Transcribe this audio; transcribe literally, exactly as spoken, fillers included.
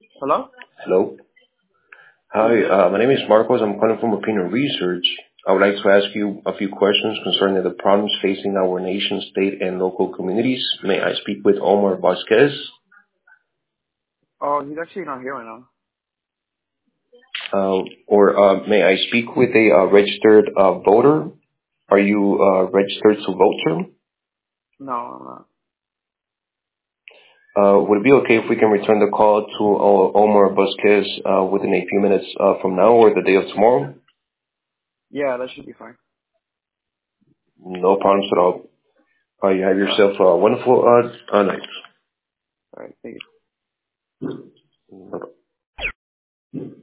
Hello? Hello. Hi, Yes. uh, my name is Marcos. I'm calling from Opinion Research. I would like to ask you a few questions concerning the problems facing our nation, state, and local communities. May I speak with Omar Vasquez? Oh, he's actually not here right now. Uh, or uh, may I speak with a uh, registered uh, voter? Are you uh, registered to vote, sir? No, I'm not. Uh, would it be okay if we can return the call to uh, Omar Vasquez uh, within a few minutes uh, from now or the day of tomorrow? Yeah, that should be fine. No problems at all. Uh, you have Alright. yourself a wonderful uh, uh, night. Alright, thank you. Bye-bye.